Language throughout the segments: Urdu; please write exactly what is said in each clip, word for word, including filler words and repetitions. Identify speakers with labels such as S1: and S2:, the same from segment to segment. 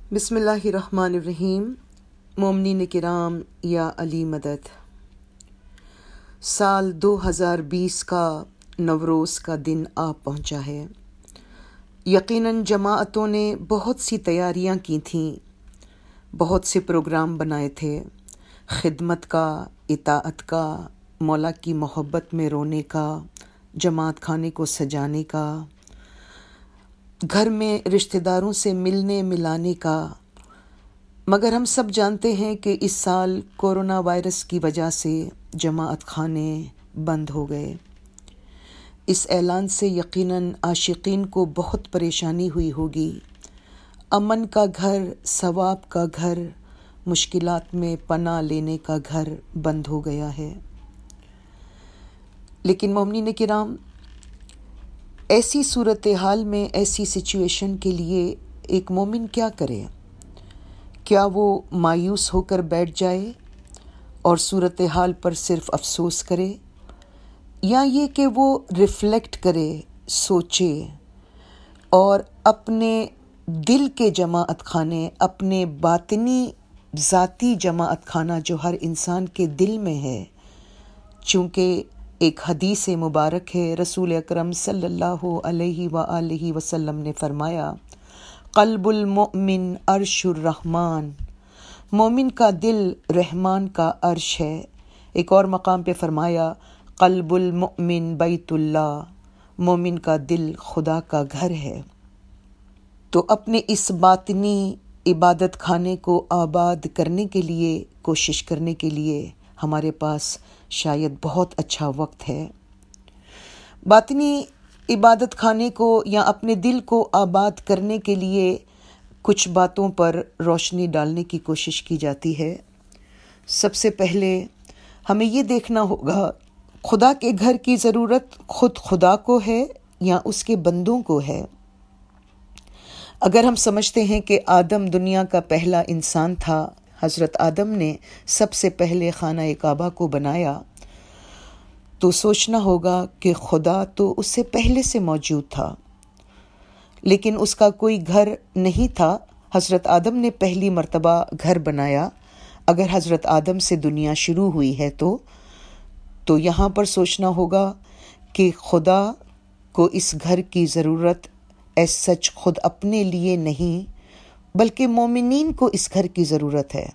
S1: بسم اللہ الرحمن الرحیم۔ مومنین کرام یا علی مدد۔ سال دو ہزار بیس کا نوروز کا دن آ پہنچا ہے۔ یقیناً جماعتوں نے بہت سی تیاریاں کی تھیں، بہت سے پروگرام بنائے تھے، خدمت کا، اطاعت کا، مولا کی محبت میں رونے کا، جماعت خانے کو سجانے کا، گھر میں رشتہ داروں سے ملنے ملانے کا۔ مگر ہم سب جانتے ہیں کہ اس سال کورونا وائرس کی وجہ سے جماعت خانے بند ہو گئے۔ اس اعلان سے یقیناً عاشقین کو بہت پریشانی ہوئی ہوگی۔ امن کا گھر، ثواب کا گھر، مشکلات میں پناہ لینے کا گھر بند ہو گیا ہے۔ لیکن مومنین کرام، ایسی صورتحال میں، ایسی سچویشن کے لیے ایک مومن کیا کرے؟ کیا وہ مایوس ہو کر بیٹھ جائے اور صورتحال پر صرف افسوس کرے، یا یہ کہ وہ ریفلیکٹ کرے، سوچے اور اپنے دل کے جماعت خانے، اپنے باطنی ذاتی جماعت خانہ جو ہر انسان کے دل میں ہے؟ چونکہ ایک حدیث مبارک ہے، رسول اکرم صلی اللہ علیہ وآلہ وسلم نے فرمایا، قلب المؤمن عرش الرحمن، مومن کا دل رحمان کا عرش ہے۔ ایک اور مقام پہ فرمایا، قلب المؤمن بیت اللہ، مومن کا دل خدا کا گھر ہے۔ تو اپنے اس باطنی عبادت خانے کو آباد کرنے کے لیے، کوشش کرنے کے لیے ہمارے پاس شاید بہت اچھا وقت ہے۔ باطنی عبادت خانے کو یا اپنے دل کو آباد کرنے کے لیے کچھ باتوں پر روشنی ڈالنے کی کوشش کی جاتی ہے۔ سب سے پہلے ہمیں یہ دیکھنا ہوگا، خدا کے گھر کی ضرورت خود خدا کو ہے یا اس کے بندوں کو ہے؟ اگر ہم سمجھتے ہیں کہ آدم دنیا کا پہلا انسان تھا، حضرت آدم نے سب سے پہلے خانہ کعبہ کو بنایا، تو سوچنا ہوگا کہ خدا تو اس سے پہلے سے موجود تھا، لیکن اس کا کوئی گھر نہیں تھا۔ حضرت آدم نے پہلی مرتبہ گھر بنایا۔ اگر حضرت آدم سے دنیا شروع ہوئی ہے تو تو یہاں پر سوچنا ہوگا کہ خدا کو اس گھر کی ضرورت ایس سچ خود اپنے لیے نہیں، بلکہ مومنین کو اس گھر کی ضرورت ہے،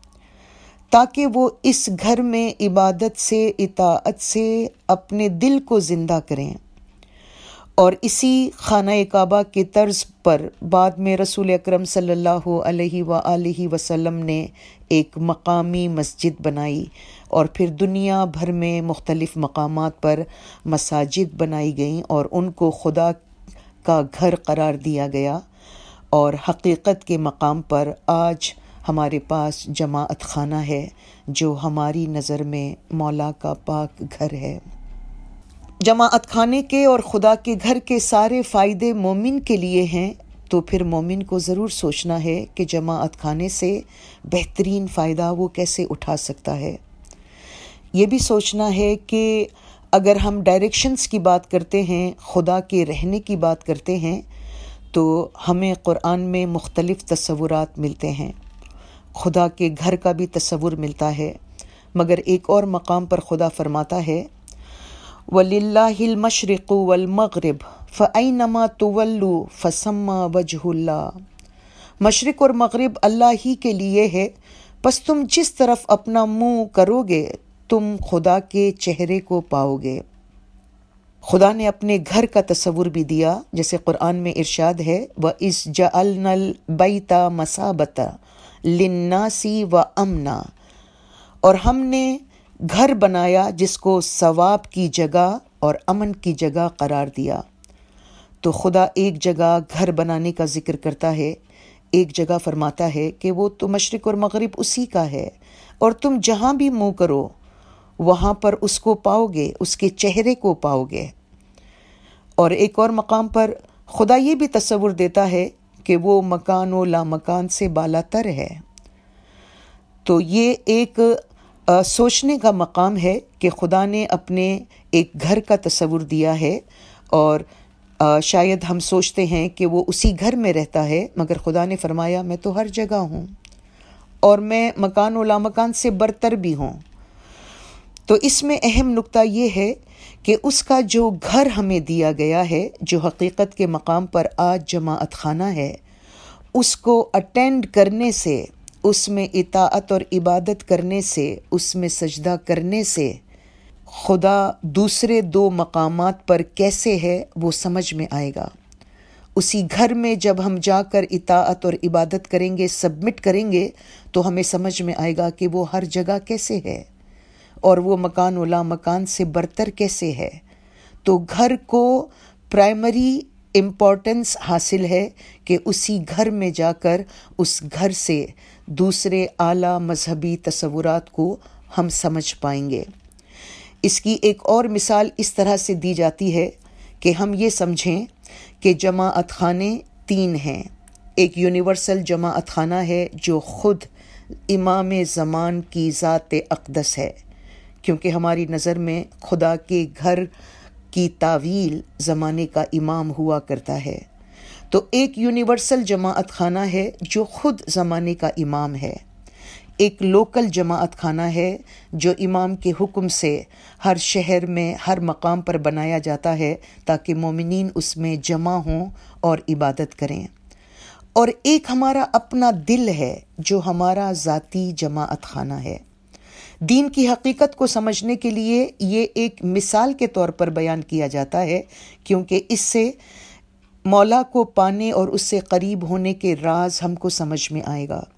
S1: تاکہ وہ اس گھر میں عبادت سے، اطاعت سے اپنے دل کو زندہ کریں۔ اور اسی خانہ کعبہ کے طرز پر بعد میں رسول اکرم صلی اللہ علیہ وآلہ وسلم نے ایک مقامی مسجد بنائی، اور پھر دنیا بھر میں مختلف مقامات پر مساجد بنائی گئیں اور ان کو خدا کا گھر قرار دیا گیا۔ اور حقیقت کے مقام پر آج ہمارے پاس جماعت خانہ ہے، جو ہماری نظر میں مولا کا پاک گھر ہے۔ جماعت خانے کے اور خدا کے گھر کے سارے فائدے مومن کے لیے ہیں، تو پھر مومن کو ضرور سوچنا ہے کہ جماعت خانے سے بہترین فائدہ وہ کیسے اٹھا سکتا ہے۔ یہ بھی سوچنا ہے کہ اگر ہم ڈائریکشنز کی بات کرتے ہیں، خدا کے رہنے کی بات کرتے ہیں، تو ہمیں قرآن میں مختلف تصورات ملتے ہیں۔ خدا کے گھر کا بھی تصور ملتا ہے، مگر ایک اور مقام پر خدا فرماتا ہے، وَلِلَّهِ الْمَشْرِقُ وَالْمَغْرِبُ فَأَيْنَمَا تُوَلُّوا فَثَمَّ وَجْهُ اللَّهِ، مشرق اور مغرب اللہ ہی کے لیے ہے، پس تم جس طرف اپنا منہ کرو گے تم خدا کے چہرے کو پاؤ گے۔ خدا نے اپنے گھر کا تصور بھی دیا، جیسے قرآن میں ارشاد ہے، وَإِذْ جَعَلْنَا الْبَيْتَ مَثَابَةً لِلنَّاسِ وَأَمْنًا، اور ہم نے گھر بنایا جس کو ثواب کی جگہ اور امن کی جگہ قرار دیا۔ تو خدا ایک جگہ گھر بنانے کا ذکر کرتا ہے، ایک جگہ فرماتا ہے کہ وہ تو مشرق اور مغرب اسی کا ہے، اور تم جہاں بھی منہ کرو وہاں پر اس کو پاؤ گے، اس کے چہرے کو پاؤ گے۔ اور ایک اور مقام پر خدا یہ بھی تصور دیتا ہے کہ وہ مکان و لامکان سے بالا تر ہے۔ تو یہ ایک سوچنے کا مقام ہے کہ خدا نے اپنے ایک گھر کا تصور دیا ہے، اور آ, شاید ہم سوچتے ہیں کہ وہ اسی گھر میں رہتا ہے، مگر خدا نے فرمایا میں تو ہر جگہ ہوں اور میں مکان و لامکان سے برتر بھی ہوں۔ تو اس میں اہم نقطہ یہ ہے کہ اس کا جو گھر ہمیں دیا گیا ہے، جو حقیقت کے مقام پر آج جماعت خانہ ہے، اس کو اٹینڈ کرنے سے، اس میں اطاعت اور عبادت کرنے سے، اس میں سجدہ کرنے سے خدا دوسرے دو مقامات پر کیسے ہے وہ سمجھ میں آئے گا۔ اسی گھر میں جب ہم جا کر اطاعت اور عبادت کریں گے، سبمٹ کریں گے، تو ہمیں سمجھ میں آئے گا کہ وہ ہر جگہ کیسے ہے اور وہ مکان و لا مکان سے برتر کیسے ہے۔ تو گھر کو پرائمری امپورٹنس حاصل ہے کہ اسی گھر میں جا کر اس گھر سے دوسرے اعلیٰ مذہبی تصورات کو ہم سمجھ پائیں گے۔ اس کی ایک اور مثال اس طرح سے دی جاتی ہے کہ ہم یہ سمجھیں کہ جماعت خانے تین ہیں۔ ایک یونیورسل جماعت خانہ ہے جو خود امام زمان کی ذات اقدس ہے، کیونکہ ہماری نظر میں خدا کے گھر کی تعویل زمانے کا امام ہوا کرتا ہے۔ تو ایک یونیورسل جماعت خانہ ہے جو خود زمانے کا امام ہے۔ ایک لوکل جماعت خانہ ہے جو امام کے حکم سے ہر شہر میں ہر مقام پر بنایا جاتا ہے تاکہ مومنین اس میں جمع ہوں اور عبادت کریں۔ اور ایک ہمارا اپنا دل ہے جو ہمارا ذاتی جماعت خانہ ہے۔ دین کی حقیقت کو سمجھنے کے لیے یہ ایک مثال کے طور پر بیان کیا جاتا ہے، کیونکہ اس سے مولا کو پانے اور اس سے قریب ہونے کے راز ہم کو سمجھ میں آئے گا۔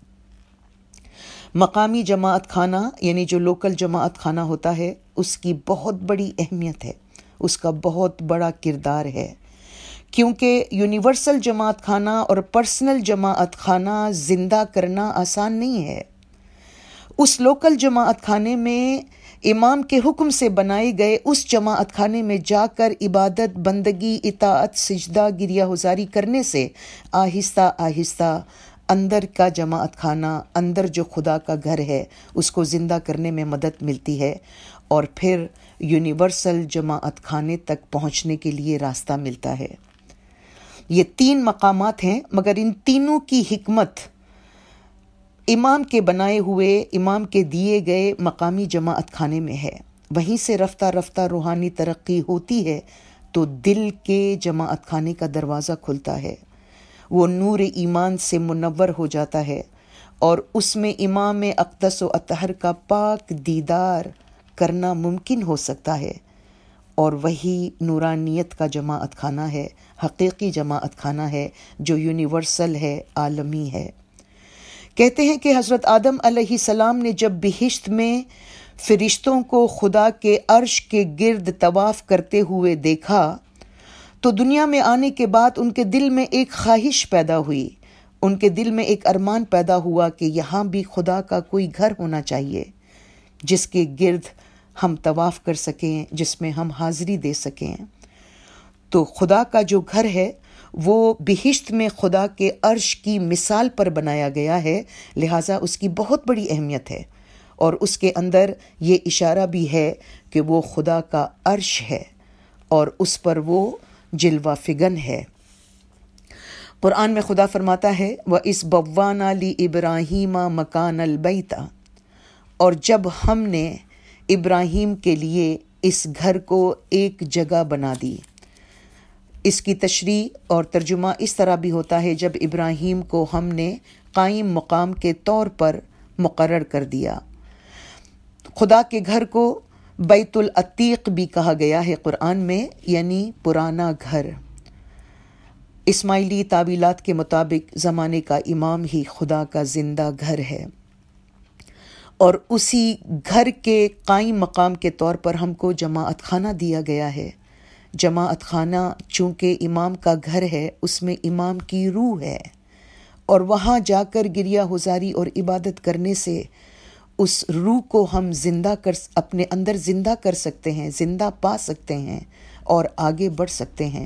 S1: مقامی جماعت خانہ یعنی جو لوکل جماعت خانہ ہوتا ہے، اس کی بہت بڑی اہمیت ہے، اس کا بہت بڑا کردار ہے، کیونکہ یونیورسل جماعت خانہ اور پرسنل جماعت خانہ زندہ کرنا آسان نہیں ہے۔ اس لوکل جماعت خانے میں امام کے حکم سے بنائے گئے اس جماعت خانے میں جا کر عبادت، بندگی، اطاعت، سجدہ، گریہ گزاری کرنے سے آہستہ آہستہ اندر کا جماعت خانہ، اندر جو خدا کا گھر ہے، اس کو زندہ کرنے میں مدد ملتی ہے، اور پھر یونیورسل جماعت خانے تک پہنچنے کے لیے راستہ ملتا ہے۔ یہ تین مقامات ہیں، مگر ان تینوں کی حکمت امام کے بنائے ہوئے، امام کے دیے گئے مقامی جماعت خانے میں ہے۔ وہیں سے رفتہ رفتہ روحانی ترقی ہوتی ہے تو دل کے جماعت خانے کا دروازہ کھلتا ہے، وہ نور ایمان سے منور ہو جاتا ہے اور اس میں امام اقدس و اطہر کا پاک دیدار کرنا ممکن ہو سکتا ہے، اور وہی نورانیت کا جماعت خانہ ہے، حقیقی جماعت خانہ ہے جو یونیورسل ہے، عالمی ہے۔ کہتے ہیں کہ حضرت آدم علیہ السلام نے جب بہشت میں فرشتوں کو خدا کے عرش کے گرد طواف کرتے ہوئے دیکھا تو دنیا میں آنے کے بعد ان کے دل میں ایک خواہش پیدا ہوئی، ان کے دل میں ایک ارمان پیدا ہوا کہ یہاں بھی خدا کا کوئی گھر ہونا چاہیے جس کے گرد ہم طواف کر سکیں، جس میں ہم حاضری دے سکیں۔ تو خدا کا جو گھر ہے وہ بہشت میں خدا کے عرش کی مثال پر بنایا گیا ہے، لہٰذا اس کی بہت بڑی اہمیت ہے، اور اس کے اندر یہ اشارہ بھی ہے کہ وہ خدا کا عرش ہے اور اس پر وہ جلوہ فگن ہے۔ قرآن میں خدا فرماتا ہے وَإِذْ بَوَّأْنَا لِإِبْرَاهِيمَ مَكَانَ الْبَيْتِ، اور جب ہم نے ابراہیم کے لیے اس گھر کو ایک جگہ بنا دی۔ اس کی تشریح اور ترجمہ اس طرح بھی ہوتا ہے جب ابراہیم کو ہم نے قائم مقام کے طور پر مقرر کر دیا۔ خدا کے گھر کو بیت العتیق بھی کہا گیا ہے قرآن میں، یعنی پرانا گھر۔ اسماعیلی تعویلات کے مطابق زمانے کا امام ہی خدا کا زندہ گھر ہے، اور اسی گھر کے قائم مقام کے طور پر ہم کو جماعت خانہ دیا گیا ہے۔ جماعت خانہ چونکہ امام کا گھر ہے، اس میں امام کی روح ہے، اور وہاں جا کر گریہ گزاری اور عبادت کرنے سے اس روح کو ہم زندہ کر اپنے اندر زندہ کر سکتے ہیں، زندہ پا سکتے ہیں اور آگے بڑھ سکتے ہیں۔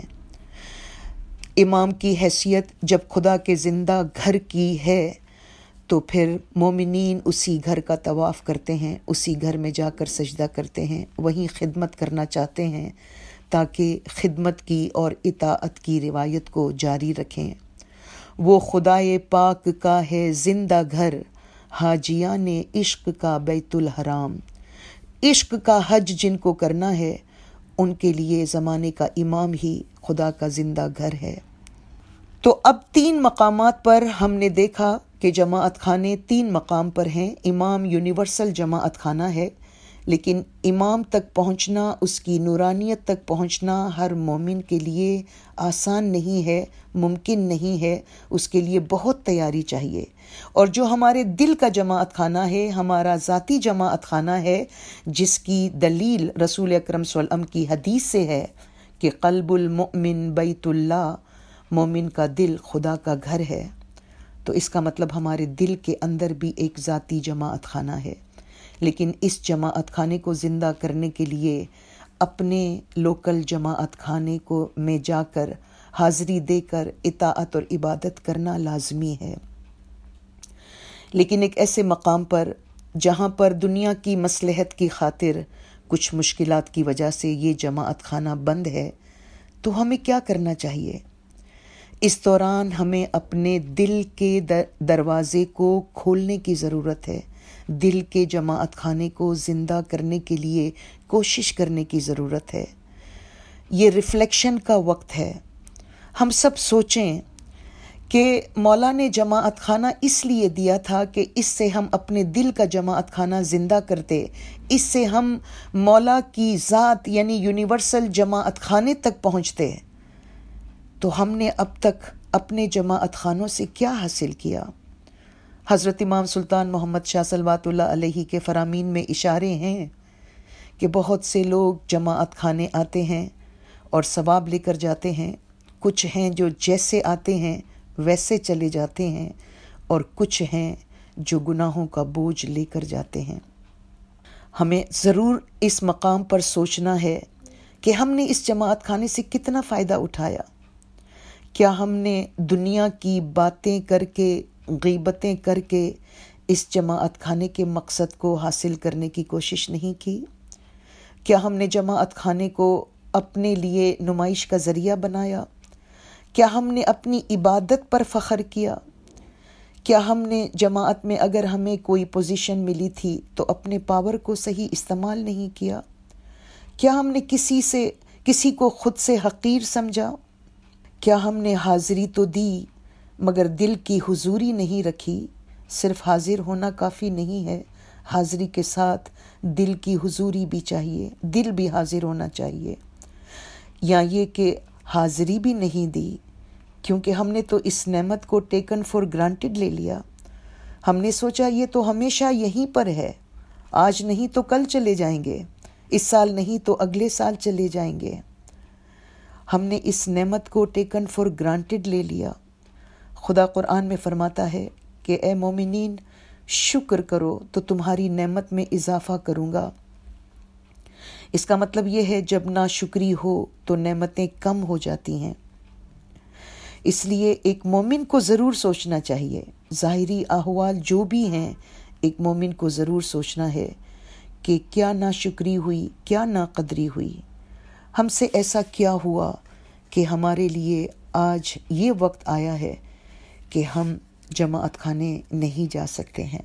S1: امام کی حیثیت جب خدا کے زندہ گھر کی ہے تو پھر مومنین اسی گھر کا طواف کرتے ہیں، اسی گھر میں جا کر سجدہ کرتے ہیں، وہیں خدمت کرنا چاہتے ہیں، تاکہ خدمت کی اور اطاعت کی روایت کو جاری رکھیں۔ وہ خدائے پاک کا ہے زندہ گھر، حاجیان عشق کا بیت الحرام۔ عشق کا حج جن کو کرنا ہے ان کے لیے زمانے کا امام ہی خدا کا زندہ گھر ہے۔ تو اب تین مقامات پر ہم نے دیکھا کہ جماعت خانے تین مقام پر ہیں۔ امام یونیورسل جماعت خانہ ہے، لیکن امام تک پہنچنا، اس کی نورانیت تک پہنچنا ہر مومن کے لیے آسان نہیں ہے، ممکن نہیں ہے، اس کے لیے بہت تیاری چاہیے۔ اور جو ہمارے دل کا جماعت خانہ ہے، ہمارا ذاتی جماعت خانہ ہے، جس کی دلیل رسول اکرم صلی اللہ علیہ وسلم کی حدیث سے ہے کہ قلب المؤمن بیت اللہ، مومن کا دل خدا کا گھر ہے، تو اس کا مطلب ہمارے دل کے اندر بھی ایک ذاتی جماعت خانہ ہے۔ لیکن اس جماعت خانے کو زندہ کرنے کے لیے اپنے لوکل جماعت خانے کو میں جا کر حاضری دے کر اطاعت اور عبادت کرنا لازمی ہے۔ لیکن ایک ایسے مقام پر جہاں پر دنیا کی مصلحت کی خاطر کچھ مشکلات کی وجہ سے یہ جماعت خانہ بند ہے، تو ہمیں کیا کرنا چاہیے؟ اس دوران ہمیں اپنے دل کے دروازے کو کھولنے کی ضرورت ہے۔ دل کے جماعت خانے کو زندہ کرنے کے لیے کوشش کرنے کی ضرورت ہے۔ یہ ریفلیکشن کا وقت ہے۔ ہم سب سوچیں کہ مولا نے جماعت خانہ اس لیے دیا تھا کہ اس سے ہم اپنے دل کا جماعت خانہ زندہ کرتے، اس سے ہم مولا کی ذات یعنی یونیورسل جماعت خانے تک پہنچتے۔ تو ہم نے اب تک اپنے جماعت خانوں سے کیا حاصل کیا؟ حضرت امام سلطان محمد شاہ صلوات اللہ علیہ کے فرامین میں اشارے ہیں کہ بہت سے لوگ جماعت خانے آتے ہیں اور ثواب لے کر جاتے ہیں، کچھ ہیں جو جیسے آتے ہیں ویسے چلے جاتے ہیں، اور کچھ ہیں جو گناہوں کا بوجھ لے کر جاتے ہیں۔ ہمیں ضرور اس مقام پر سوچنا ہے کہ ہم نے اس جماعت خانے سے کتنا فائدہ اٹھایا۔ کیا ہم نے دنیا کی باتیں کر کے، غیبتیں کر کے اس جماعت خانے کے مقصد کو حاصل کرنے کی کوشش نہیں کی؟ کیا ہم نے جماعت خانے کو اپنے لیے نمائش کا ذریعہ بنایا؟ کیا ہم نے اپنی عبادت پر فخر کیا؟ کیا ہم نے جماعت میں اگر ہمیں کوئی پوزیشن ملی تھی تو اپنے پاور کو صحیح استعمال نہیں کیا؟ کیا ہم نے کسی سے کسی کو خود سے حقیر سمجھا؟ کیا ہم نے حاضری تو دی مگر دل کی حضوری نہیں رکھی؟ صرف حاضر ہونا کافی نہیں ہے، حاضری کے ساتھ دل کی حضوری بھی چاہیے، دل بھی حاضر ہونا چاہیے۔ یا یہ کہ حاضری بھی نہیں دی کیونکہ ہم نے تو اس نعمت کو ٹیکن فار گرانٹیڈ لے لیا۔ ہم نے سوچا یہ تو ہمیشہ یہیں پر ہے، آج نہیں تو کل چلے جائیں گے، اس سال نہیں تو اگلے سال چلے جائیں گے۔ ہم نے اس نعمت کو ٹیکن فار گرانٹیڈ لے لیا۔ خدا قرآن میں فرماتا ہے کہ اے مومنین شکر کرو تو تمہاری نعمت میں اضافہ کروں گا۔ اس کا مطلب یہ ہے جب ناشکری ہو تو نعمتیں کم ہو جاتی ہیں۔ اس لیے ایک مومن کو ضرور سوچنا چاہیے، ظاہری احوال جو بھی ہیں ایک مومن کو ضرور سوچنا ہے کہ کیا ناشکری ہوئی، کیا ناقدری ہوئی، ہم سے ایسا کیا ہوا کہ ہمارے لیے آج یہ وقت آیا ہے کہ ہم جماعت خانے نہیں جا سکتے ہیں۔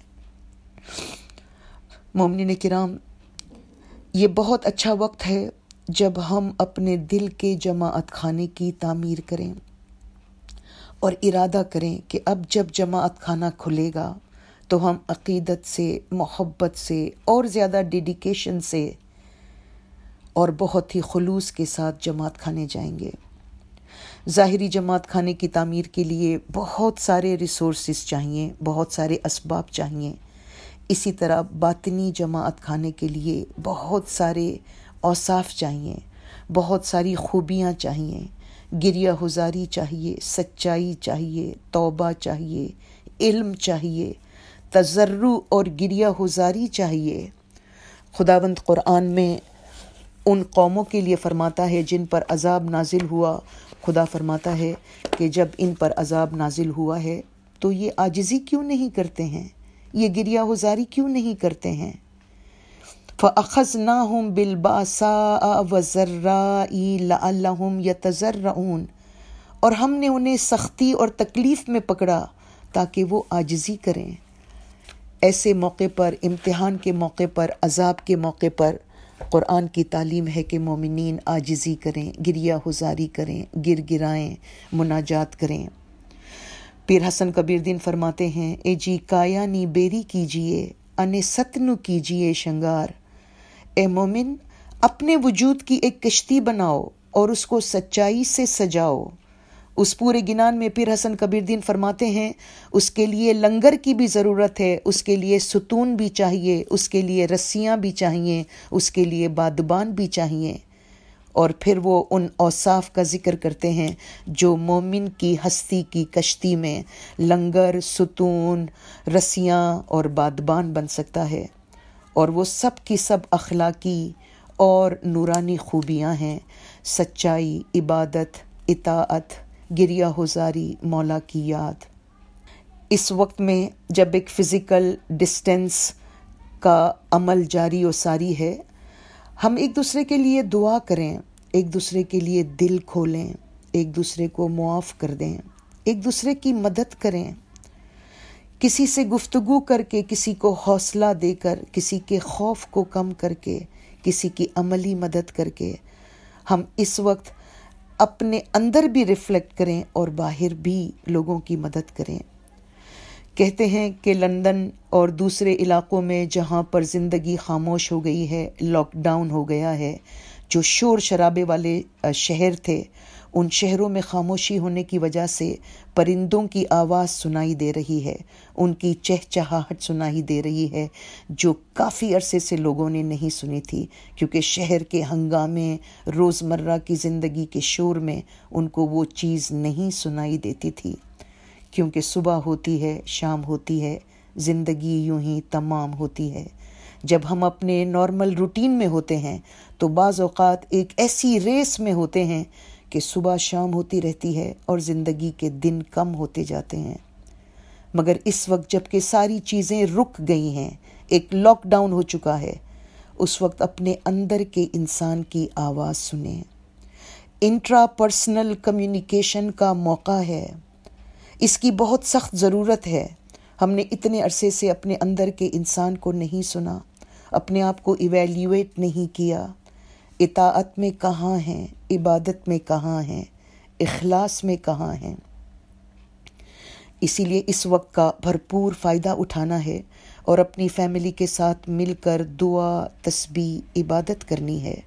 S1: مومنین کرام، یہ بہت اچھا وقت ہے جب ہم اپنے دل کے جماعت خانے کی تعمیر کریں اور ارادہ کریں کہ اب جب جماعت خانہ کھلے گا تو ہم عقیدت سے، محبت سے اور زیادہ ڈیڈیکیشن سے اور بہت ہی خلوص کے ساتھ جماعت خانے جائیں گے۔ ظاہری جماعت خانے کی تعمیر کے لیے بہت سارے ریسورسز چاہیے، بہت سارے اسباب چاہیے۔ اسی طرح باطنی جماعت خانے کے لیے بہت سارے اوصاف چاہیے، بہت ساری خوبیاں چاہیے، گریہ ہزاری چاہیے، سچائی چاہیے، توبہ چاہیے، علم چاہیے، تضرع اور گریہ ہزاری چاہیے۔ خداوند قرآن میں ان قوموں کے لیے فرماتا ہے جن پر عذاب نازل ہوا، خدا فرماتا ہے کہ جب ان پر عذاب نازل ہوا ہے تو یہ عاجزی کیوں نہیں کرتے ہیں، یہ گریہ ہزاری کیوں نہیں کرتے ہیں؟ فَأَخَذْنَاهُمْ بِالْبَأْسَاءِ وَالضَّرَّاءِ لَعَلَّهُمْ يَتَضَرَّعُونَ، اور ہم نے انہیں سختی اور تکلیف میں پکڑا تاکہ وہ عاجزی کریں۔ ایسے موقع پر، امتحان کے موقع پر، عذاب کے موقع پر قرآن کی تعلیم ہے کہ مومنین عاجزی کریں، گریہ ہزاری کریں، گر گرائیں، مناجات کریں۔ پیر حسن کبیر دین فرماتے ہیں، اے جی کایا نی بیری کیجئے، انے ستنو کیجئے شنگار۔ اے مومن، اپنے وجود کی ایک کشتی بناؤ اور اس کو سچائی سے سجاؤ۔ اس پورے گنان میں پیر حسن کبیر دین فرماتے ہیں، اس کے لیے لنگر کی بھی ضرورت ہے، اس کے لیے ستون بھی چاہیے، اس کے لیے رسیاں بھی چاہیے، اس کے لیے بادبان بھی چاہیے۔ اور پھر وہ ان اوصاف کا ذکر کرتے ہیں جو مومن کی ہستی کی کشتی میں لنگر، ستون، رسیاں اور بادبان بن سکتا ہے، اور وہ سب کی سب اخلاقی اور نورانی خوبیاں ہیں: سچائی، عبادت، اطاعت، گریہ ہزاری، مولا کی یاد۔ اس وقت میں جب ایک فزیکل ڈسٹینس کا عمل جاری و ساری ہے، ہم ایک دوسرے کے لیے دعا کریں، ایک دوسرے کے لیے دل کھولیں، ایک دوسرے کو معاف کر دیں، ایک دوسرے کی مدد کریں، کسی سے گفتگو کر کے، کسی کو حوصلہ دے کر، کسی کے خوف کو کم کر کے، کسی کی عملی مدد کر کے ہم اس وقت اپنے اندر بھی ریفلیکٹ کریں اور باہر بھی لوگوں کی مدد کریں۔ کہتے ہیں کہ لندن اور دوسرے علاقوں میں جہاں پر زندگی خاموش ہو گئی ہے، لاک ڈاؤن ہو گیا ہے، جو شور شرابے والے شہر تھے، ان شہروں میں خاموشی ہونے کی وجہ سے پرندوں کی آواز سنائی دے رہی ہے، ان کی چہچہاہٹ سنائی دے رہی ہے، جو کافی عرصے سے لوگوں نے نہیں سنی تھی، کیونکہ شہر کے ہنگامے، روزمرہ کی زندگی کے شور میں ان کو وہ چیز نہیں سنائی دیتی تھی۔ کیونکہ صبح ہوتی ہے، شام ہوتی ہے، زندگی یوں ہی تمام ہوتی ہے۔ جب ہم اپنے نارمل روٹین میں ہوتے ہیں تو بعض اوقات ایک ایسی ریس میں ہوتے ہیں کہ صبح شام ہوتی رہتی ہے اور زندگی کے دن کم ہوتے جاتے ہیں۔ مگر اس وقت جب کہ ساری چیزیں رک گئی ہیں، ایک لاک ڈاؤن ہو چکا ہے، اس وقت اپنے اندر کے انسان کی آواز سنیں۔ انٹرا پرسنل کمیونیکیشن کا موقع ہے، اس کی بہت سخت ضرورت ہے۔ ہم نے اتنے عرصے سے اپنے اندر کے انسان کو نہیں سنا، اپنے آپ کو ایویلیویٹ نہیں کیا۔ اطاعت میں کہاں ہیں، عبادت میں کہاں ہیں، اخلاص میں کہاں ہیں؟ اسی لیے اس وقت کا بھرپور فائدہ اٹھانا ہے اور اپنی فیملی کے ساتھ مل کر دعا، تسبیح، عبادت کرنی ہے۔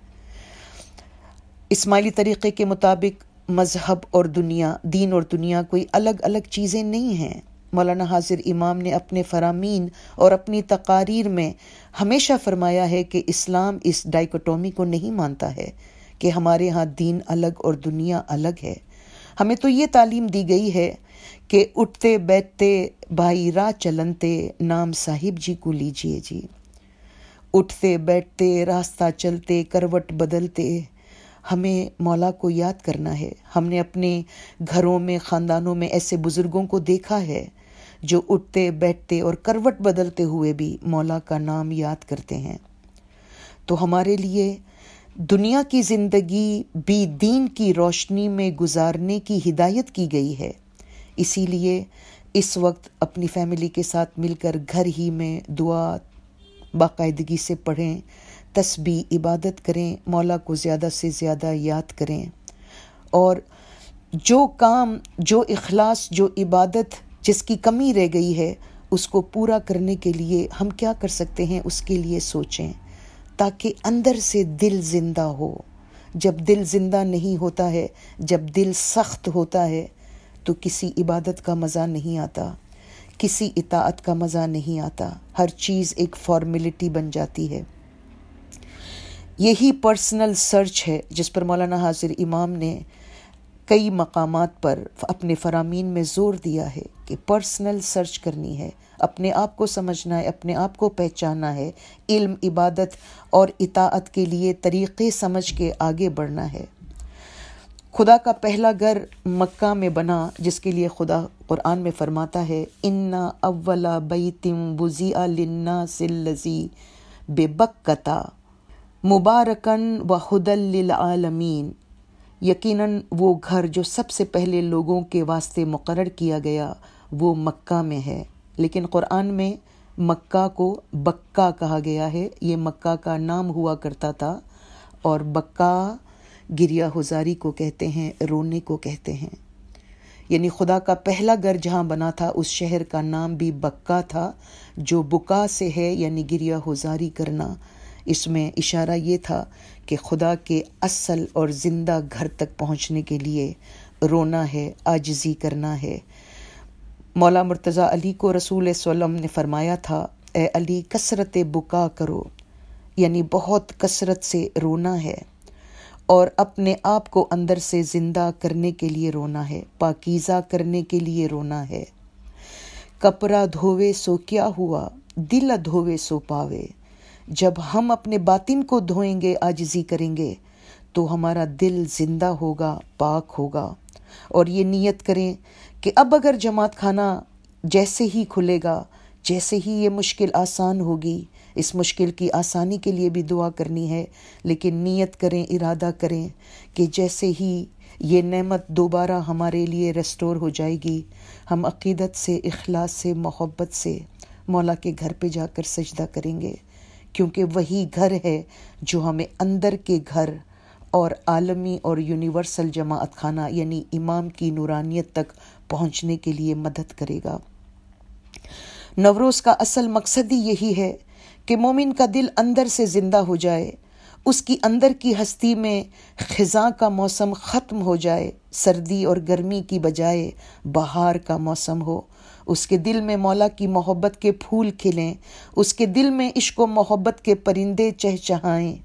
S1: اسماعیلی طریقے کے مطابق مذہب اور دنیا، دین اور دنیا کوئی الگ الگ چیزیں نہیں ہیں۔ مولانا حاضر امام نے اپنے فرامین اور اپنی تقاریر میں ہمیشہ فرمایا ہے کہ اسلام اس ڈائیکوٹومی کو نہیں مانتا ہے کہ ہمارے ہاں دین الگ اور دنیا الگ ہے۔ ہمیں تو یہ تعلیم دی گئی ہے کہ اٹھتے بیٹھتے بھائی راہ چلنتے، نام صاحب جی کو لیجئے جی۔ اٹھتے بیٹھتے، راستہ چلتے، کروٹ بدلتے ہمیں مولا کو یاد کرنا ہے۔ ہم نے اپنے گھروں میں، خاندانوں میں ایسے بزرگوں کو دیکھا ہے جو اٹھتے بیٹھتے اور کروٹ بدلتے ہوئے بھی مولا کا نام یاد کرتے ہیں۔ تو ہمارے لیے دنیا کی زندگی بھی دین کی روشنی میں گزارنے کی ہدایت کی گئی ہے۔ اسی لیے اس وقت اپنی فیملی کے ساتھ مل کر گھر ہی میں دعا باقاعدگی سے پڑھیں، تسبیح، عبادت کریں، مولا کو زیادہ سے زیادہ یاد کریں، اور جو کام، جو اخلاص، جو عبادت جس کی کمی رہ گئی ہے اس کو پورا کرنے کے لیے ہم کیا کر سکتے ہیں، اس کے لیے سوچیں، تاکہ اندر سے دل زندہ ہو۔ جب دل زندہ نہیں ہوتا ہے، جب دل سخت ہوتا ہے تو کسی عبادت کا مزہ نہیں آتا، کسی اطاعت کا مزہ نہیں آتا، ہر چیز ایک فارمیلٹی بن جاتی ہے۔ یہی پرسنل سرچ ہے جس پر مولانا حاضر امام نے کئی مقامات پر اپنے فرامین میں زور دیا ہے کہ پرسنل سرچ کرنی ہے، اپنے آپ کو سمجھنا ہے، اپنے آپ کو پہچاننا ہے، علم، عبادت اور اطاعت کے لیے طریقے سمجھ کے آگے بڑھنا ہے۔ خدا کا پہلا گھر مکہ میں بنا، جس کے لیے خدا قرآن میں فرماتا ہے اِنَّ أَوَّلَ بَيْتٍ وُضِعَ لِلنَّاسِ الَّذِي ببکتا مبارکن و ہدی للعالمین، یقیناً وہ گھر جو سب سے پہلے لوگوں کے واسطے مقرر کیا گیا وہ مکہ میں ہے۔ لیکن قرآن میں مکہ کو بکہ کہا گیا ہے، یہ مکہ کا نام ہوا کرتا تھا، اور بکہ گریہ ہوزاری کو کہتے ہیں، رونے کو کہتے ہیں۔ یعنی خدا کا پہلا گھر جہاں بنا تھا اس شہر کا نام بھی بکہ تھا، جو بکا سے ہے، یعنی گریہ ہوزاری کرنا۔ اس میں اشارہ یہ تھا کہ خدا کے اصل اور زندہ گھر تک پہنچنے کے لیے رونا ہے، عاجزی کرنا ہے۔ مولا مرتضیٰ علی کو رسول صلی اللہ علیہ وسلم نے فرمایا تھا، اے علی کثرت بکا کرو، یعنی بہت کثرت سے رونا ہے، اور اپنے آپ کو اندر سے زندہ کرنے کے لیے رونا ہے، پاکیزہ کرنے کے لیے رونا ہے۔ کپڑا دھووے سو کیا ہوا، دل دھووے سو پاوے۔ جب ہم اپنے باطن کو دھوئیں گے، عاجزی کریں گے، تو ہمارا دل زندہ ہوگا، پاک ہوگا۔ اور یہ نیت کریں کہ اب اگر جماعت خانہ جیسے ہی کھلے گا، جیسے ہی یہ مشکل آسان ہوگی، اس مشکل کی آسانی کے لیے بھی دعا کرنی ہے، لیکن نیت کریں، ارادہ کریں کہ جیسے ہی یہ نعمت دوبارہ ہمارے لیے ریسٹور ہو جائے گی، ہم عقیدت سے، اخلاص سے، محبت سے مولا کے گھر پہ جا کر سجدہ کریں گے، کیونکہ وہی گھر ہے جو ہمیں اندر کے گھر اور عالمی اور یونیورسل جماعت خانہ یعنی امام کی نورانیت تک پہنچنے کے لیے مدد کرے گا۔ نوروز کا اصل مقصد ہی یہی ہے کہ مومن کا دل اندر سے زندہ ہو جائے، اس کی اندر کی ہستی میں خزاں کا موسم ختم ہو جائے، سردی اور گرمی کی بجائے بہار کا موسم ہو، اس کے دل میں مولا کی محبت کے پھول کھلیں، اس کے دل میں عشق و محبت کے پرندے چہچہائیں۔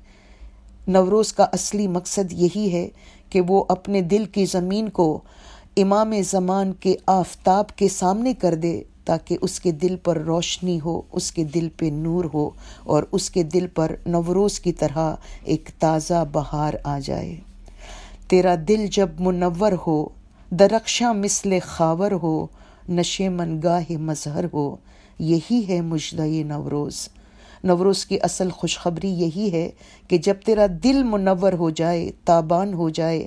S1: نوروز کا اصلی مقصد یہی ہے کہ وہ اپنے دل کی زمین کو امام زمان کے آفتاب کے سامنے کر دے، تاکہ اس کے دل پر روشنی ہو، اس کے دل پہ نور ہو، اور اس کے دل پر نوروز کی طرح ایک تازہ بہار آ جائے۔ تیرا دل جب منور ہو، درخشاں مثل خاور ہو، نشے من گاہ مظہر ہو، یہی ہے مژدہ نوروز۔ نوروز کی اصل خوشخبری یہی ہے کہ جب تیرا دل منور ہو جائے، تابان ہو جائے،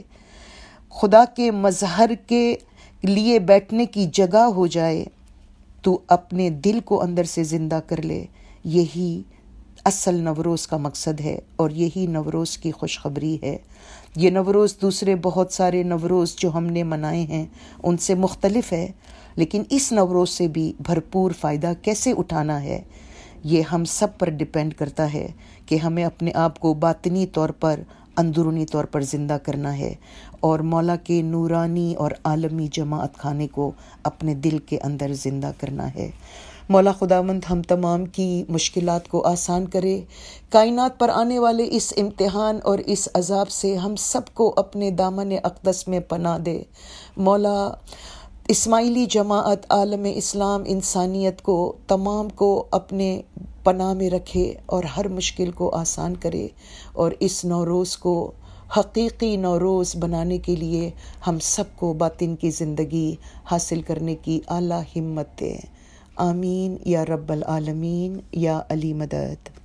S1: خدا کے مظہر کے لیے بیٹھنے کی جگہ ہو جائے، تو اپنے دل کو اندر سے زندہ کر لے۔ یہی اصل نوروز کا مقصد ہے، اور یہی نوروز کی خوشخبری ہے۔ یہ نوروز دوسرے بہت سارے نوروز جو ہم نے منائے ہیں ان سے مختلف ہے، لیکن اس نوروز سے بھی بھرپور فائدہ کیسے اٹھانا ہے، یہ ہم سب پر ڈیپینڈ کرتا ہے کہ ہمیں اپنے آپ کو باطنی طور پر، اندرونی طور پر زندہ کرنا ہے، اور مولا کے نورانی اور عالمی جماعت خانے کو اپنے دل کے اندر زندہ کرنا ہے۔ مولا خداوند ہم تمام کی مشکلات کو آسان کرے، کائنات پر آنے والے اس امتحان اور اس عذاب سے ہم سب کو اپنے دامن اقدس میں پناہ دے۔ مولا اسماعیلی جماعت، عالم اسلام، انسانیت کو تمام کو اپنے پناہ میں رکھے اور ہر مشکل کو آسان کرے، اور اس نوروز کو حقیقی نوروز بنانے کے لیے ہم سب کو باطن کی زندگی حاصل کرنے کی اعلیٰ ہمت دے۔ آمین یا رب العالمین یا علی مدد۔